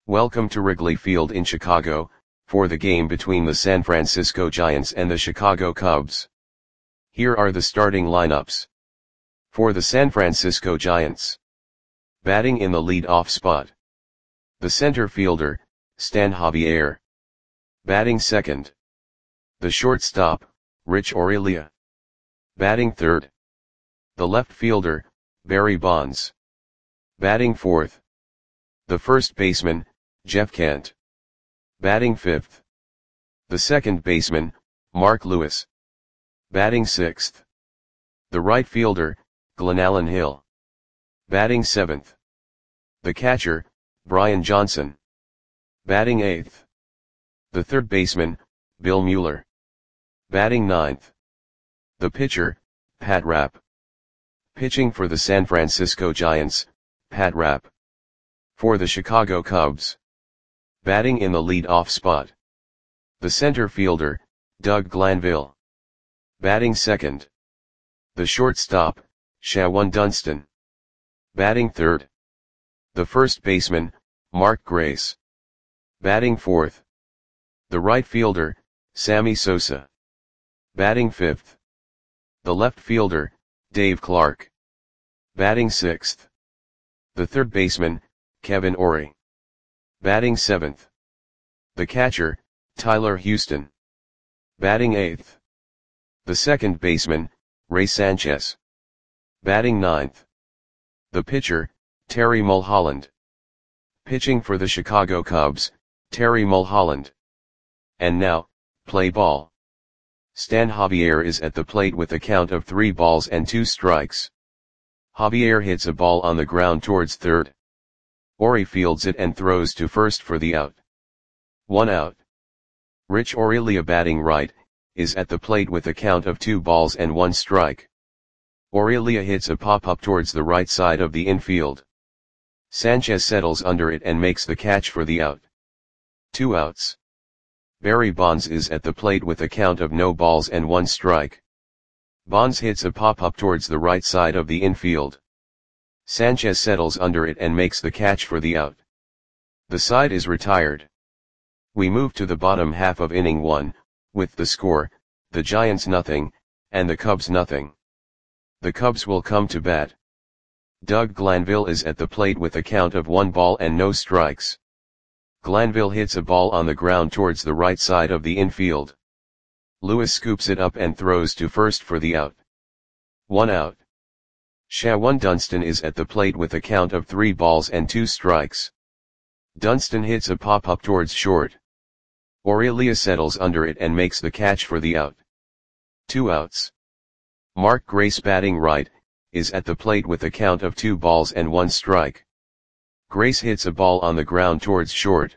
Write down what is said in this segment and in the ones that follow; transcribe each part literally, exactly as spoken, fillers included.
Welcome to Wrigley Field in Chicago, for the game between the San Francisco Giants and the Chicago Cubs. Here are the starting lineups. For the San Francisco Giants. Batting in the lead-off spot. The center fielder, Stan Javier. Batting second. The shortstop, Rich Aurilia. Batting third. The left fielder, Barry Bonds. Batting fourth. The first baseman, Jeff Kent. Batting fifth. The second baseman, Mark Lewis. Batting sixth. The right fielder, Glenallen Hill. Batting seventh. The catcher, Brian Johnson. Batting eighth. The third baseman, Bill Mueller. Batting ninth. The pitcher, Pat Rapp. Pitching for the San Francisco Giants, Pat Rapp. For the Chicago Cubs. Batting in the lead-off spot. The center fielder, Doug Glanville. Batting second. The shortstop, Shawon Dunston. Batting third. The first baseman, Mark Grace. Batting fourth. The right fielder, Sammy Sosa. Batting fifth. The left fielder, Dave Clark. Batting sixth. The third baseman, Kevin Orie. Batting seventh. The catcher, Tyler Houston. Batting eighth. The second baseman, Ray Sanchez. Batting ninth. The pitcher, Terry Mulholland. Pitching for the Chicago Cubs, Terry Mulholland. And now, play ball. Stan Javier is at the plate with a count of three balls and two strikes. Javier hits a ball on the ground towards third. Orie fields it and throws to first for the out. One out. Rich Aurilia, batting right, is at the plate with a count of two balls and one strike. Aurilia hits a pop-up towards the right side of the infield. Sanchez settles under it and makes the catch for the out. Two outs. Barry Bonds is at the plate with a count of no balls and one strike. Bonds hits a pop-up towards the right side of the infield. Sanchez settles under it and makes the catch for the out. The side is retired. We move to the bottom half of inning one, with the score, the Giants nothing, and the Cubs nothing. The Cubs will come to bat. Doug Glanville is at the plate with a count of one ball and no strikes. Glanville hits a ball on the ground towards the right side of the infield. Lewis scoops it up and throws to first for the out. One out. Shawon Dunston is at the plate with a count of three balls and two strikes. Dunston hits a pop-up towards short. Aurilia settles under it and makes the catch for the out. Two outs. Mark Grace, batting right, is at the plate with a count of two balls and one strike. Grace hits a ball on the ground towards short.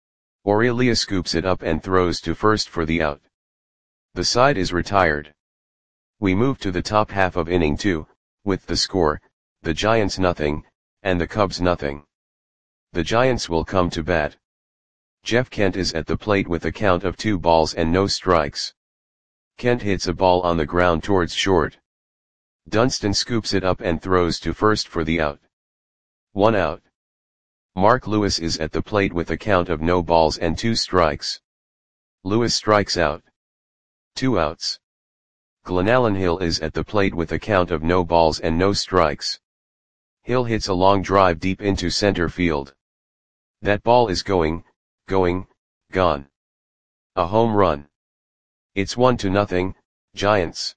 Aurilia scoops it up and throws to first for the out. The side is retired. We move to the top half of inning two, with the score, the Giants nothing, and the Cubs nothing. The Giants will come to bat. Jeff Kent is at the plate with a count of two balls and no strikes. Kent hits a ball on the ground towards short. Dunston scoops it up and throws to first for the out. One out. Mark Lewis is at the plate with a count of no balls and two strikes. Lewis strikes out. Two outs. Glenallen Hill is at the plate with a count of no balls and no strikes. Hill hits a long drive deep into center field. That ball is going, going, gone. A home run. It's one to nothing, Giants.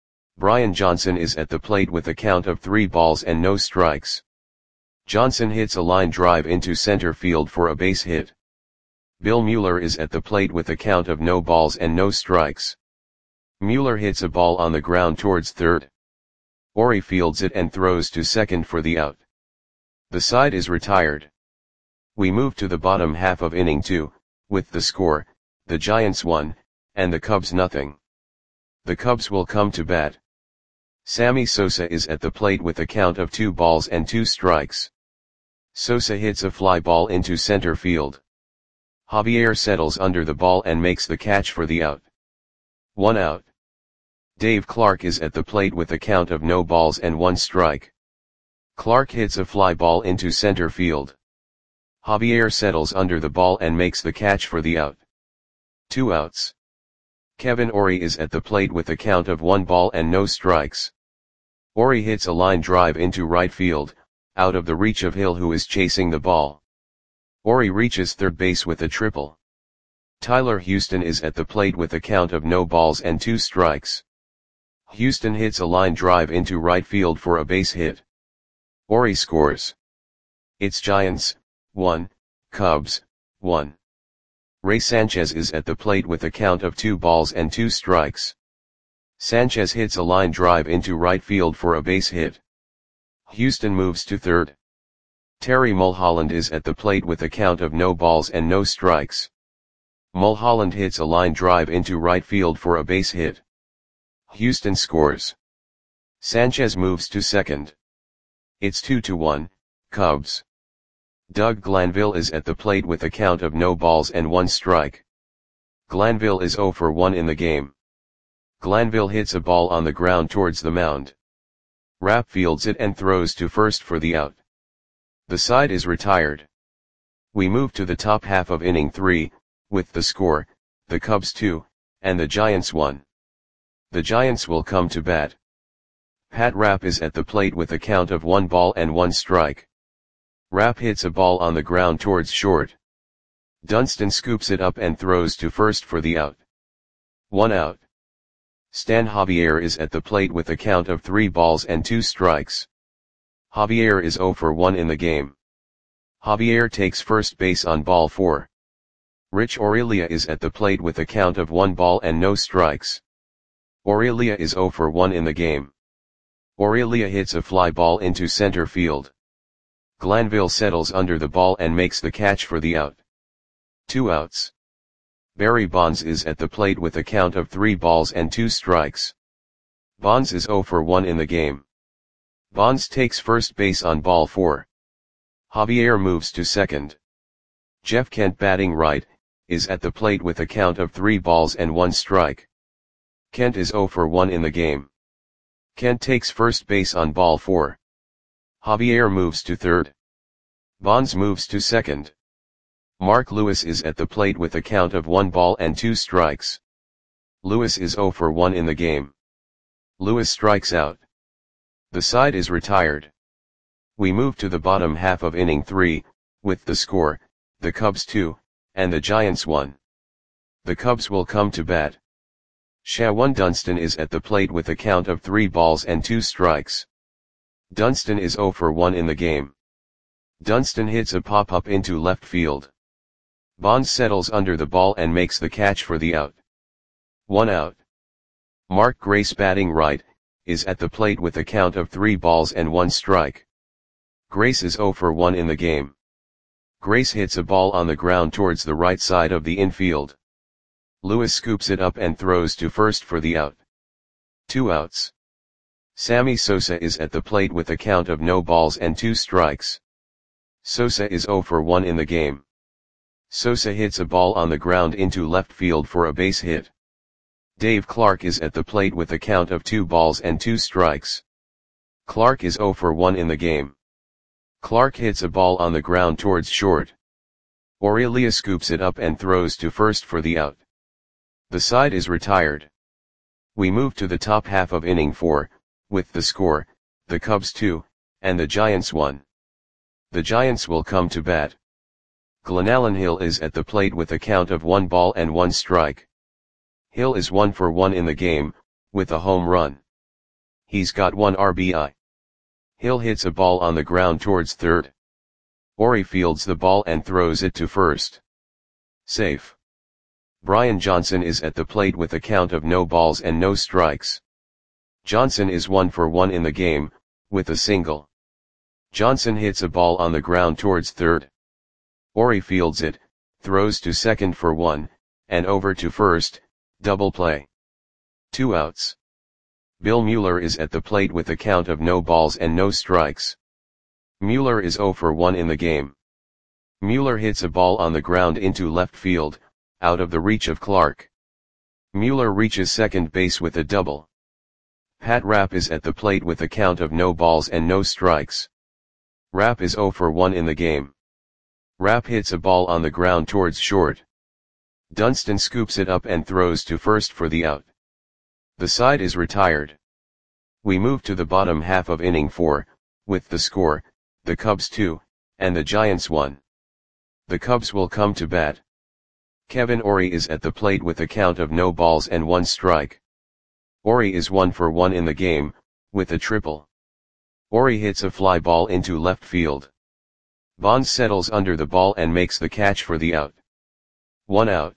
Brian Johnson is at the plate with a count of three balls and no strikes. Johnson hits a line drive into center field for a base hit. Bill Mueller is at the plate with a count of no balls and no strikes. Mueller hits a ball on the ground towards third. Orie fields it and throws to second for the out. The side is retired. We move to the bottom half of inning two, with the score, the Giants one, and the Cubs nothing. The Cubs will come to bat. Sammy Sosa is at the plate with a count of two balls and two strikes. Sosa hits a fly ball into center field. Javier settles under the ball and makes the catch for the out. One out. Dave Clark is at the plate with a count of no balls and one strike. Clark hits a fly ball into center field. Javier settles under the ball and makes the catch for the out. Two outs. Kevin Orie is at the plate with a count of one ball and no strikes. Orie hits a line drive into right field, out of the reach of Hill, who is chasing the ball. Orie reaches third base with a triple. Tyler Houston is at the plate with a count of no balls and two strikes. Houston hits a line drive into right field for a base hit. Orie scores. It's Giants, one, Cubs, one. Ray Sanchez is at the plate with a count of two balls and two strikes. Sanchez hits a line drive into right field for a base hit. Houston moves to third. Terry Mulholland is at the plate with a count of no balls and no strikes. Mulholland hits a line drive into right field for a base hit. Houston scores. Sanchez moves to second. It's two to one, Cubs. Doug Glanville is at the plate with a count of no balls and one strike. Glanville is zero for one in the game. Glanville hits a ball on the ground towards the mound. Rapp fields it and throws to first for the out. The side is retired. We move to the top half of inning three, with the score, the Cubs two, and the Giants one. The Giants will come to bat. Pat Rapp is at the plate with a count of one ball and one strike. Rapp hits a ball on the ground towards short. Dunston scoops it up and throws to first for the out. One out. Stan Javier is at the plate with a count of three balls and two strikes. Javier is zero for one in the game. Javier takes first base on ball four. Rich Aurelia is at the plate with a count of one ball and no strikes. Aurelia is zero for one in the game. Aurelia hits a fly ball into center field. Glanville settles under the ball and makes the catch for the out. Two outs. Barry Bonds is at the plate with a count of three balls and two strikes. Bonds is zero for one in the game. Bonds takes first base on ball four. Javier moves to second. Jeff Kent, batting right, is at the plate with a count of three balls and one strike. Kent is zero for one in the game. Kent takes first base on ball four. Javier moves to third. Bonds moves to second. Mark Lewis is at the plate with a count of one ball and two strikes. Lewis is zero for one in the game. Lewis strikes out. The side is retired. We move to the bottom half of inning three, with the score, the Cubs two, and the Giants one. The Cubs will come to bat. Shawan Dunston is at the plate with a count of three balls and two strikes. Dunston is zero for one in the game. Dunston hits a pop-up into left field. Bonds settles under the ball and makes the catch for the out. One out. Mark Grace, batting right, is at the plate with a count of three balls and one strike. Grace is zero for one in the game. Grace hits a ball on the ground towards the right side of the infield. Lewis scoops it up and throws to first for the out. Two outs. Sammy Sosa is at the plate with a count of no balls and two strikes. Sosa is zero for one in the game. Sosa hits a ball on the ground into left field for a base hit. Dave Clark is at the plate with a count of two balls and two strikes. Clark is zero for one in the game. Clark hits a ball on the ground towards short. Aurelia scoops it up and throws to first for the out. The side is retired. We move to the top half of inning four, with the score, the Cubs two, and the Giants one. The Giants will come to bat. Glenallen Hill is at the plate with a count of one ball and one strike. Hill is one for one in the game, with a home run. He's got one R B I. Hill hits a ball on the ground towards third. Orie fields the ball and throws it to first. Safe. Brian Johnson is at the plate with a count of no balls and no strikes. Johnson is one for one in the game, with a single. Johnson hits a ball on the ground towards third. Orie fields it, throws to second for one, and over to first, double play. Two outs. Bill Mueller is at the plate with a count of no balls and no strikes. Mueller is zero for one in the game. Mueller hits a ball on the ground into left field, out of the reach of Clark. Mueller reaches second base with a double. Pat Rapp is at the plate with a count of no balls and no strikes. Rapp is zero for one in the game. Rapp hits a ball on the ground towards short. Dunston scoops it up and throws to first for the out. The side is retired. We move to the bottom half of inning four, with the score, the Cubs two, and the Giants one. The Cubs will come to bat. Kevin Orie is at the plate with a count of no balls and one strike. Orie is one for one in the game, with a triple. Orie hits a fly ball into left field. Bonds settles under the ball and makes the catch for the out. One out.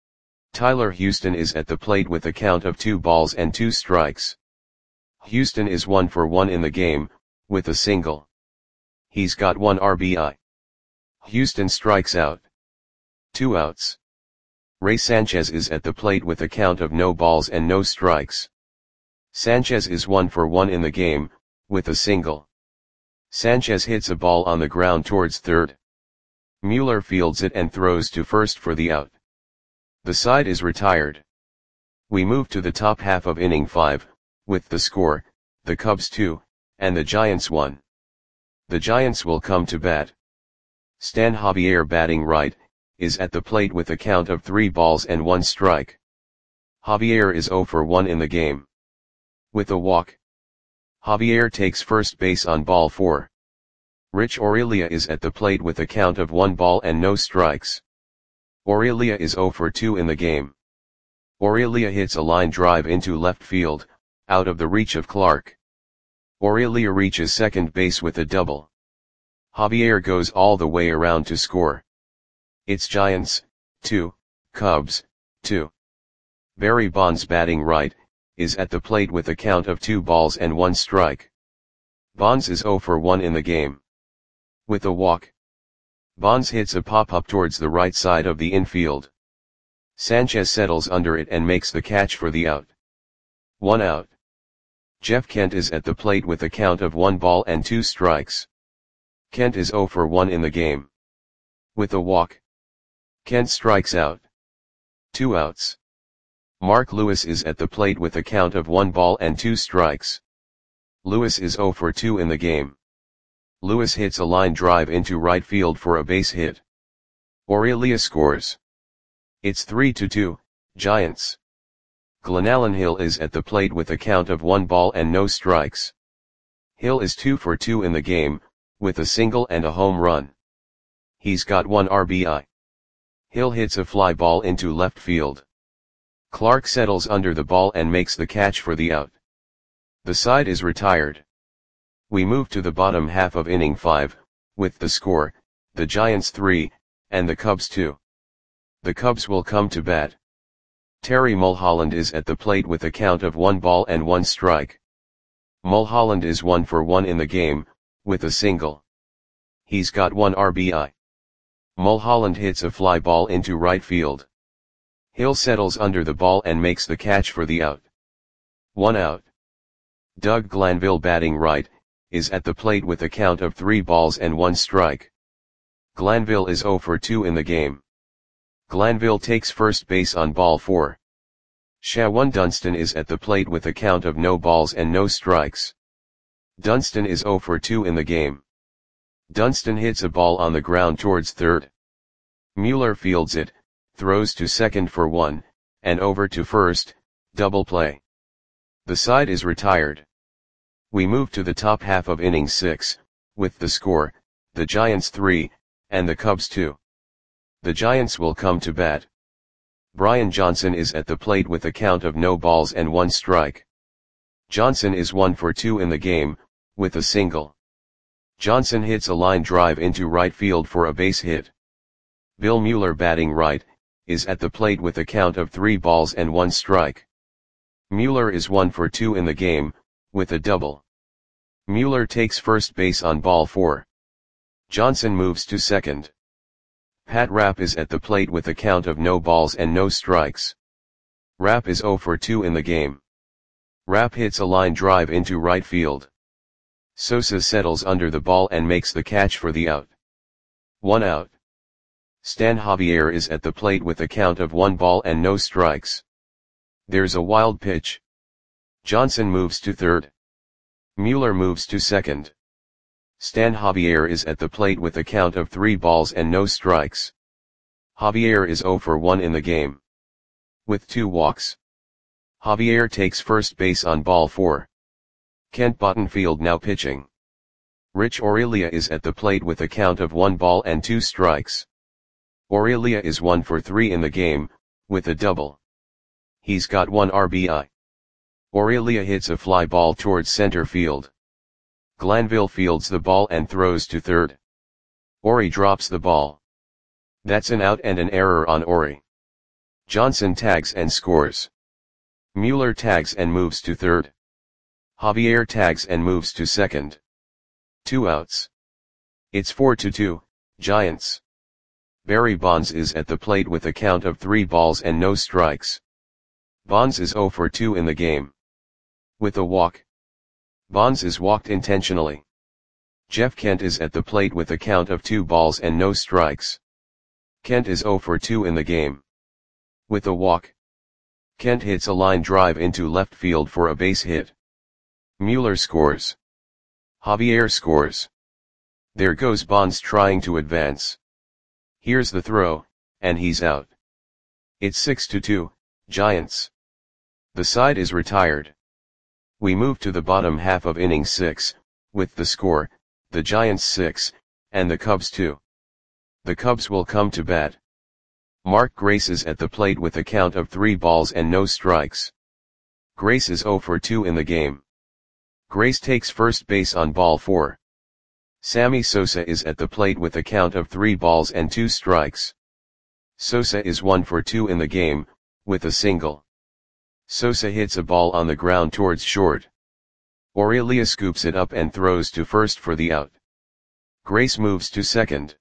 Tyler Houston is at the plate with a count of two balls and two strikes. Houston is one for one in the game, with a single. He's got one R B I. Houston strikes out. Two outs. Ray Sanchez is at the plate with a count of no balls and no strikes. Sanchez is one for one in the game, with a single. Sanchez hits a ball on the ground towards third. Mueller fields it and throws to first for the out. The side is retired. We move to the top half of inning five, with the score, the Cubs two, and the Giants one. The Giants will come to bat. Stan Javier, batting right, is at the plate with a count of three balls and one strike. Javier is zero for one in the game. With a walk. Javier takes first base on ball four. Rich Aurelia is at the plate with a count of one ball and no strikes. Aurelia is zero for two in the game. Aurelia hits a line drive into left field, out of the reach of Clark. Aurelia reaches second base with a double. Javier goes all the way around to score. It's Giants, two, Cubs, two. Barry Bonds, batting right, is at the plate with a count of two balls and one strike. Bonds is zero for one in the game. With a walk. Bonds hits a pop-up towards the right side of the infield. Sanchez settles under it and makes the catch for the out. One out. Jeff Kent is at the plate with a count of one ball and two strikes. Kent is zero for one in the game. With a walk. Kent strikes out. Two outs. Mark Lewis is at the plate with a count of one ball and two strikes. Lewis is zero for two in the game. Lewis hits a line drive into right field for a base hit. Aurelia scores. It's three to two, Giants. Glenallen Hill is at the plate with a count of one ball and no strikes. Hill is two for two in the game, with a single and a home run. He's got one R B I. Hill hits a fly ball into left field. Clark settles under the ball and makes the catch for the out. The side is retired. We move to the bottom half of inning five, with the score, the Giants three, and the Cubs two. The Cubs will come to bat. Terry Mulholland is at the plate with a count of one ball and one strike. Mulholland is one for one in the game, with a single. He's got one R B I. Mulholland hits a fly ball into right field. Hill settles under the ball and makes the catch for the out. One out. Doug Glanville, batting right, is at the plate with a count of three balls and one strike. Glanville is zero for two in the game. Glanville takes first base on ball four. Shawan Dunston is at the plate with a count of no balls and no strikes. Dunston is zero for two in the game. Dunston hits a ball on the ground towards third. Mueller fields it, throws to second for one, and over to first, double play. The side is retired. We move to the top half of inning six, with the score, the Giants three, and the Cubs two. The Giants will come to bat. Brian Johnson is at the plate with a count of no balls and one strike. Johnson is one for two in the game, with a single. Johnson hits a line drive into right field for a base hit. Bill Mueller, batting right, is at the plate with a count of three balls and one strike. Mueller is one for two in the game, with a double. Mueller takes first base on ball four. Johnson moves to second. Pat Rapp is at the plate with a count of no balls and no strikes. Rapp is zero for two in the game. Rapp hits a line drive into right field. Sosa settles under the ball and makes the catch for the out. One out. Stan Javier is at the plate with a count of one ball and no strikes. There's a wild pitch. Johnson moves to third. Mueller moves to second. Stan Javier is at the plate with a count of three balls and no strikes. Javier is zero for one in the game, with two walks. Javier takes first base on ball four. Kent Bottenfield now pitching. Rich Aurelia is at the plate with a count of one ball and two strikes. Aurelia is one for three in the game, with a double. He's got one R B I. Aurelia hits a fly ball towards center field. Glanville fields the ball and throws to third. Ori drops the ball. That's an out and an error on Ori. Johnson tags and scores. Mueller tags and moves to third. Javier tags and moves to second. Two outs. It's four to two, Giants. Barry Bonds is at the plate with a count of three balls and no strikes. Bonds is zero for two in the game, with a walk. Bonds is walked intentionally. Jeff Kent is at the plate with a count of two balls and no strikes. Kent is zero for two in the game, with a walk. Kent hits a line drive into left field for a base hit. Mueller scores. Javier scores. There goes Bonds trying to advance. Here's the throw, and he's out. It's six to two, Giants. The side is retired. We move to the bottom half of inning six, with the score, the Giants six, and the Cubs two. The Cubs will come to bat. Mark Grace is at the plate with a count of three balls and no strikes. Grace is zero for two in the game. Grace takes first base on ball four. Sammy Sosa is at the plate with a count of three balls and two strikes. Sosa is one for two in the game, with a single. Sosa hits a ball on the ground towards short. Aurelia scoops it up and throws to first for the out. Grace moves to second.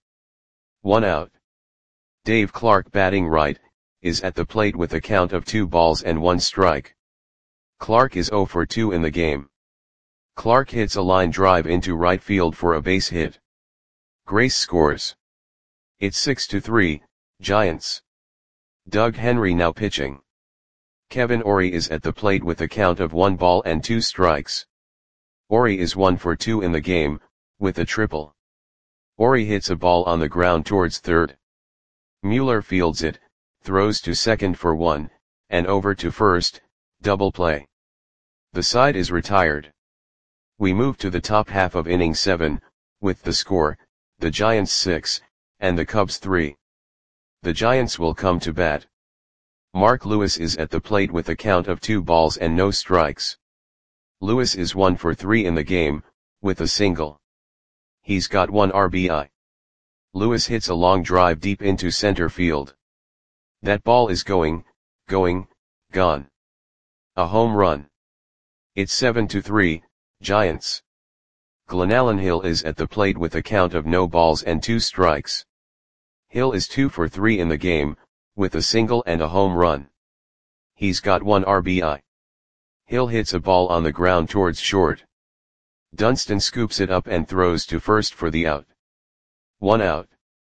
One out. Dave Clark, batting right, is at the plate with a count of two balls and one strike. Clark is zero for two in the game. Clark hits a line drive into right field for a base hit. Grace scores. It's six to three, Giants. Doug Henry now pitching. Kevin Ori is at the plate with a count of one ball and two strikes. Ori is one for two in the game, with a triple. Ori hits a ball on the ground towards third. Mueller fields it, throws to second for one, and over to first, double play. The side is retired. We move to the top half of inning seven, with the score, the Giants six, and the Cubs three. The Giants will come to bat. Mark Lewis is at the plate with a count of two balls and no strikes. Lewis is one for three in the game, with a single. He's got one R B I. Lewis hits a long drive deep into center field. That ball is going, going, gone. A home run. It's seven to three, Giants. Glenallen Hill is at the plate with a count of no balls and two strikes. Hill is two for three in the game, with a single and a home run. He's got one R B I. Hill hits a ball on the ground towards short. Dunston scoops it up and throws to first for the out. One out.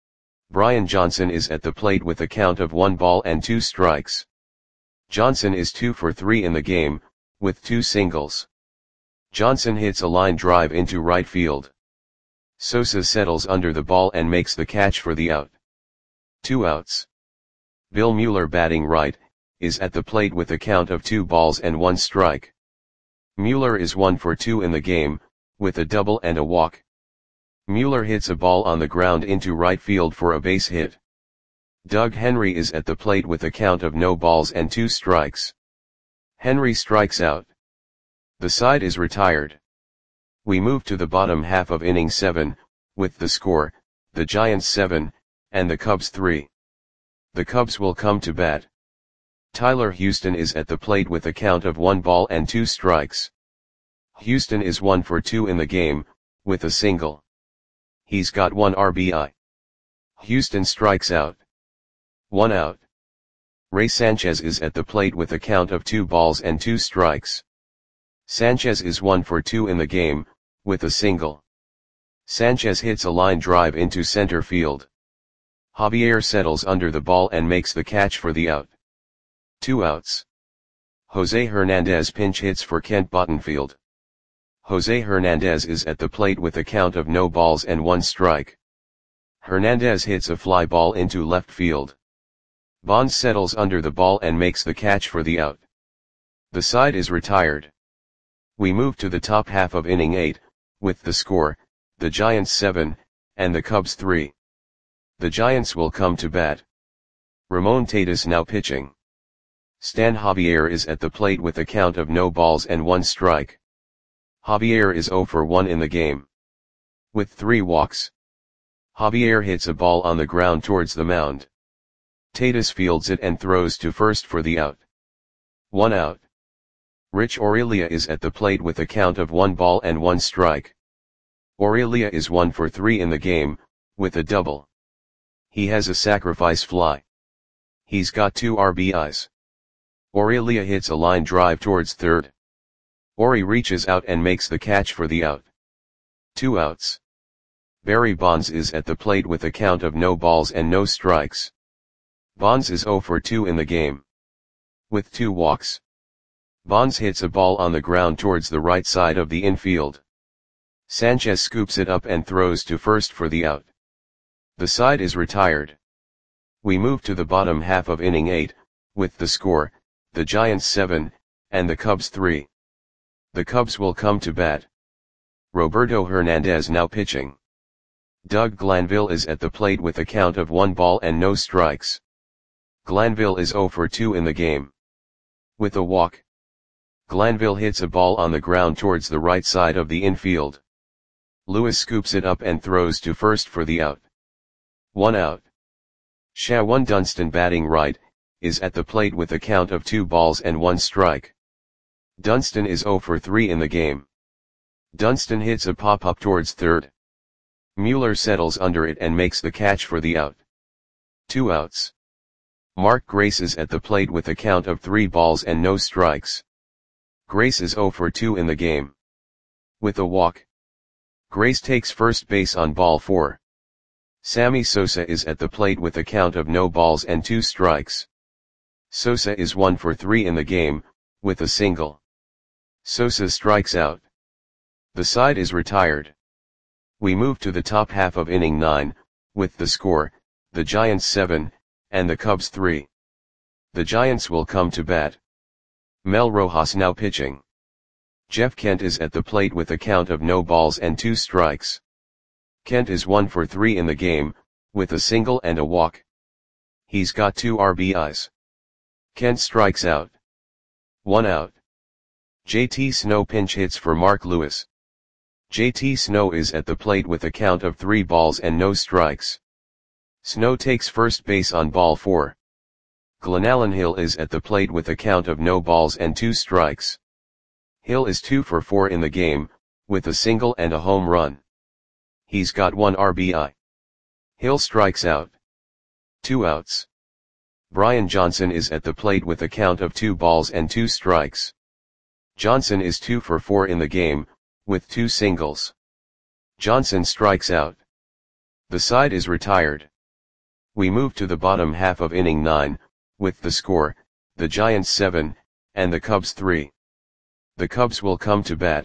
Brian Johnson is at the plate with a count of one ball and two strikes. Johnson is two for three in the game, with two singles. Johnson hits a line drive into right field. Sosa settles under the ball and makes the catch for the out. Two outs. Bill Mueller, batting right, is at the plate with a count of two balls and one strike. Mueller is one for two in the game, with a double and a walk. Mueller hits a ball on the ground into right field for a base hit. Doug Henry is at the plate with a count of no balls and two strikes. Henry strikes out. The side is retired. We move to the bottom half of inning seven, with the score, the Giants seven, and the Cubs three. The Cubs will come to bat. Tyler Houston is at the plate with a count of one ball and two strikes. Houston is one for two in the game, with a single. He's got one R B I. Houston strikes out. One out. Ray Sanchez is at the plate with a count of two balls and two strikes. Sanchez is one for two in the game, with a single. Sanchez hits a line drive into center field. Javier settles under the ball and makes the catch for the out. Two outs. Jose Hernandez pinch hits for Kent Bottenfield. Jose Hernandez is at the plate with a count of no balls and one strike. Hernandez hits a fly ball into left field. Bonds settles under the ball and makes the catch for the out. The side is retired. We move to the top half of inning eight, with the score, the Giants seven, and the Cubs three. The Giants will come to bat. Ramon Tatis now pitching. Stan Javier is at the plate with a count of no balls and one strike. Javier is zero for one in the game. With three walks. Javier hits a ball on the ground towards the mound. Tatis fields it and throws to first for the out. One out. Rich Aurilia is at the plate with a count of one ball and one strike. Aurilia is one for three in the game, with a double. He has a sacrifice fly. He's got two R B Is. Aurilia hits a line drive towards third. Ori reaches out and makes the catch for the out. Two outs. Barry Bonds is at the plate with a count of no balls and no strikes. Bonds is zero for two in the game. With two walks. Bonds hits a ball on the ground towards the right side of the infield. Sanchez scoops it up and throws to first for the out. The side is retired. We move to the bottom half of inning eight, with the score, the Giants seven, and the Cubs three. The Cubs will come to bat. Roberto Hernandez now pitching. Doug Glanville is at the plate with a count of one ball and no strikes. Glanville is zero for two in the game. With a walk. Glanville hits a ball on the ground towards the right side of the infield. Lewis scoops it up and throws to first for the out. One out. Shawan Dunston batting right, is at the plate with a count of two balls and one strike. Dunston is zero for three in the game. Dunston hits a pop-up towards third. Mueller settles under it and makes the catch for the out. Two outs. Mark Grace is at the plate with a count of three balls and no strikes. Grace is zero for two in the game. With a walk. Grace takes first base on ball four. Sammy Sosa is at the plate with a count of no balls and two strikes. Sosa is one for three in the game, with a single. Sosa strikes out. The side is retired. We move to the top half of inning nine, with the score, the Giants seven, and the Cubs three. The Giants will come to bat. Mel Rojas now pitching. Jeff Kent is at the plate with a count of no balls and two strikes. Kent is one for three in the game, with a single and a walk. He's got two R B Is. Kent strikes out. One out. J T Snow pinch hits for Mark Lewis. J T Snow is at the plate with a count of three balls and no strikes. Snow takes first base on ball four. Glenallen Hill is at the plate with a count of no balls and two strikes. Hill is two for four in the game, with a single and a home run. He's got one R B I. Hill strikes out. Two outs. Brian Johnson is at the plate with a count of two balls and two strikes. Johnson is two for four in the game, with two singles. Johnson strikes out. The side is retired. We move to the bottom half of inning nine, with the score, the Giants seven, and the Cubs three. The Cubs will come to bat.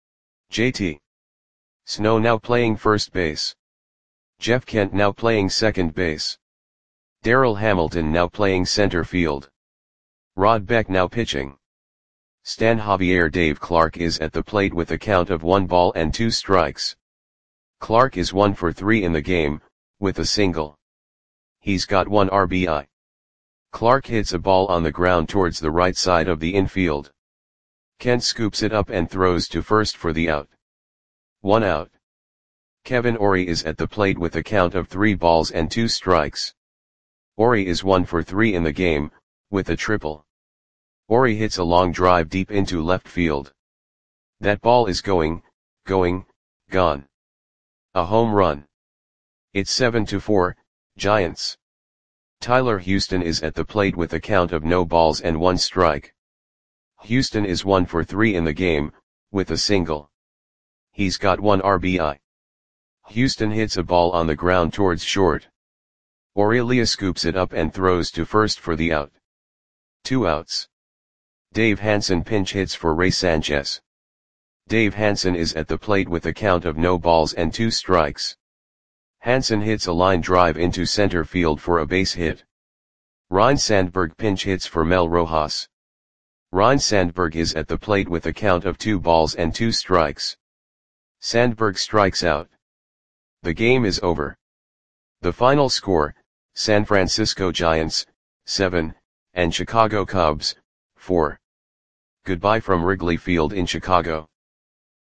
J T Snow now playing first base. Jeff Kent now playing second base. Darryl Hamilton now playing center field. Rod Beck now pitching. Stan Javier Dave Clark is at the plate with a count of one ball and two strikes. Clark is one for three in the game, with a single. He's got one R B I. Clark hits a ball on the ground towards the right side of the infield. Kent scoops it up and throws to first for the out. One out. Kevin Ori is at the plate with a count of three balls and two strikes. Ori is one for three in the game, with a triple. Ori hits a long drive deep into left field. That ball is going, going, gone. A home run. It's seven to four, Giants. Tyler Houston is at the plate with a count of no balls and one strike. Houston is one for three in the game, with a single. He's got one R B I. Houston hits a ball on the ground towards short. Aurilia scoops it up and throws to first for the out. Two outs. Dave Hansen pinch hits for Ray Sanchez. Dave Hansen is at the plate with a count of no balls and two strikes. Hansen hits a line drive into center field for a base hit. Ryne Sandberg pinch hits for Mel Rojas. Ryne Sandberg is at the plate with a count of two balls and two strikes. Sandberg strikes out. The game is over. The final score, San Francisco Giants, seven, and Chicago Cubs, four. Goodbye from Wrigley Field in Chicago.